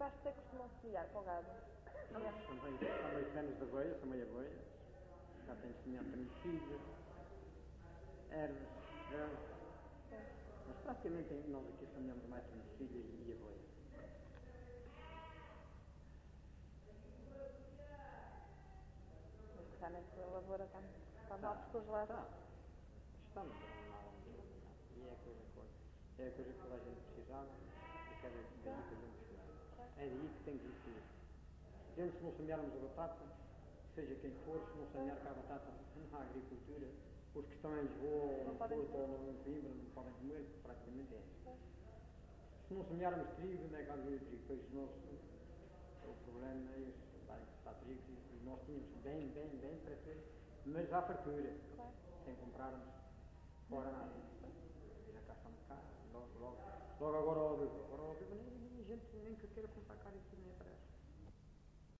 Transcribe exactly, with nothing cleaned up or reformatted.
pastos costumam semear com gado? São meio, são meio canos de aveia, são meio aveia. Já tem que semear tremecilhas, ervas, grãos. Mas praticamente nós aqui semeamos mais tremecilhas e aveia. Mas realmente a lavoura está, está mal descongelada. Está. Estamos mal. E é a coisa que, é a coisa que toda a gente precisava e que é daí que a gente chegar. É daí que tem que existir. Gente, se não semearmos a batata, seja quem for, se não semear cá a batata na agricultura, os que estão em Lisboa ou no Porto ou no Coimbra não podem comer, praticamente é. Se não semearmos trigo, não é que há de vir trigo, pois nós, o problema é esse, vai está trigo e nós tínhamos bem, bem, bem para ter, mas há fartura, sem comprarmos fora nada. Já cá estamos cá, logo, logo, logo agora ao vivo, agora ao vivo nem, nem gente nem que queira comprar cá isso.